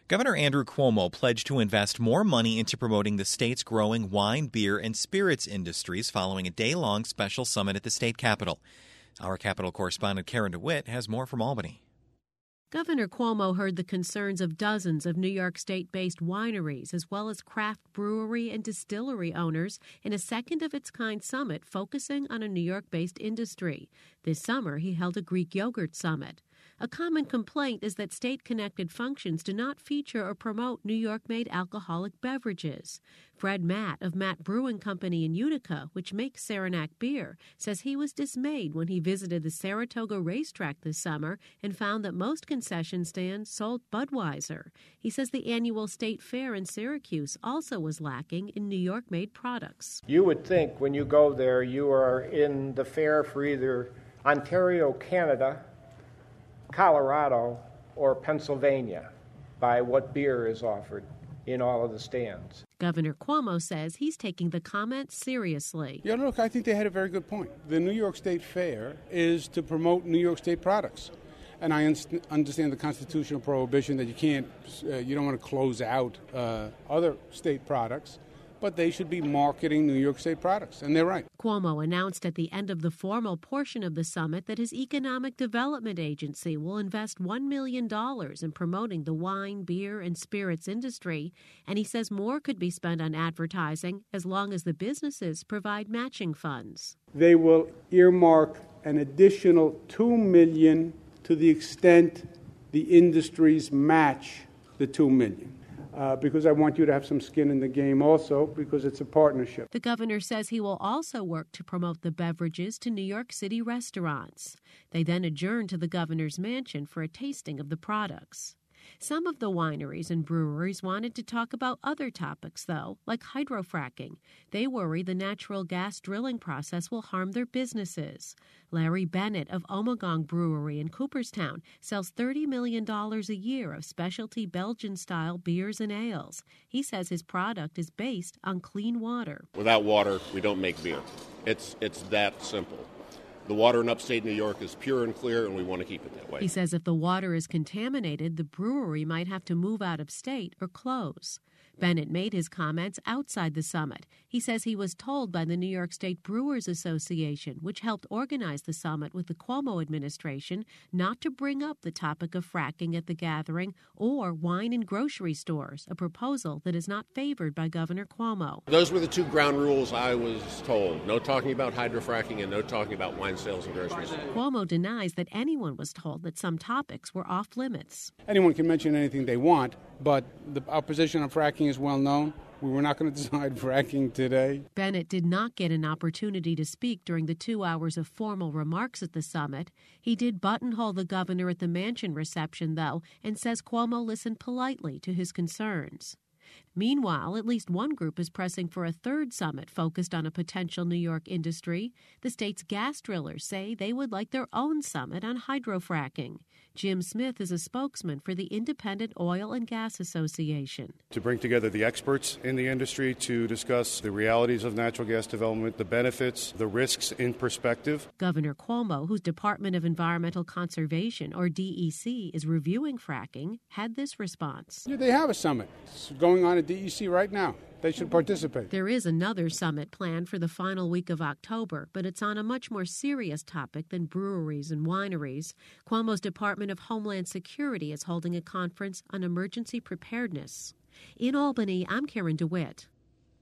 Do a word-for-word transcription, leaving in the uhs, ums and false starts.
Governor Andrew Cuomo pledged to invest more money into promoting the state's growing wine, beer, and spirits industries following a day-long special summit at the state capitol. Our Capitol correspondent Karen DeWitt has more from Albany. Governor Cuomo heard the concerns of dozens of New York State-based wineries as well as craft brewery and distillery owners in a second-of-its-kind summit focusing on a New York-based industry. This summer, he held a Greek yogurt summit. A common complaint is that state-connected functions do not feature or promote New York-made alcoholic beverages. Fred Matt of Matt Brewing Company in Utica, which makes Saranac beer, says he was dismayed when he visited the Saratoga racetrack this summer and found that most concession stands sold Budweiser. He says the annual state fair in Syracuse also was lacking in New York-made products. You would think when you go there you are in the fair for either Ontario, Canada, Colorado, or Pennsylvania by what beer is offered in all of the stands. Governor Cuomo says he's taking the comments seriously. Yeah, look, I think they had a very good point. The New York State Fair is to promote New York State products. And I un- understand the constitutional prohibition that you can't, uh, you don't want to close out uh, other state products, but they should be marketing New York State products, and they're right. Cuomo announced at the end of the formal portion of the summit that his economic development agency will invest one million dollars in promoting the wine, beer, and spirits industry, and he says more could be spent on advertising as long as the businesses provide matching funds. They will earmark an additional two million dollars to the extent the industries match the two million dollars. Uh, because I want you to have some skin in the game also, because it's a partnership. The governor says he will also work to promote the beverages to New York City restaurants. They then adjourn to the governor's mansion for a tasting of the products. Some of the wineries and breweries wanted to talk about other topics, though, like hydrofracking. They worry the natural gas drilling process will harm their businesses. Larry Bennett of Ommegang Brewery in Cooperstown sells thirty million dollars a year of specialty Belgian-style beers and ales. He says his product is based on clean water. Without water, we don't make beer. It's it's that simple. The water in upstate New York is pure and clear, and we want to keep it that way. He says if the water is contaminated, the brewery might have to move out of state or close. Bennett made his comments outside the summit. He says he was told by the New York State Brewers Association, which helped organize the summit with the Cuomo administration, not to bring up the topic of fracking at the gathering or wine in grocery stores, a proposal that is not favored by Governor Cuomo. Those were the two ground rules I was told. No talking about hydrofracking and no talking about wine sales in grocery stores. Decide denies that anyone was told that some topics were off limits. Anyone can mention anything they want, but the, our position on fracking is well known. We were not going to decide fracking today. Bennett did not get an opportunity to speak during the two hours of formal remarks at the summit. He did buttonhole the governor at the mansion reception, though, and says Cuomo listened politely to his concerns. Meanwhile, at least one group is pressing for a third summit focused on a potential New York industry. The state's gas drillers say they would like their own summit on hydrofracking. Jim Smith is a spokesman for the Independent Oil and Gas Association. To bring together the experts in the industry to discuss the realities of natural gas development, the benefits, the risks in perspective. Governor Cuomo, whose Department of Environmental Conservation, or D E C, is reviewing fracking, had this response. Yeah, they have a summit. It's going on at D E C right now. They should participate. There is another summit planned for the final week of October, but it's on a much more serious topic than breweries and wineries. Cuomo's Department of Homeland Security is holding a conference on emergency preparedness. In Albany, I'm Karen DeWitt.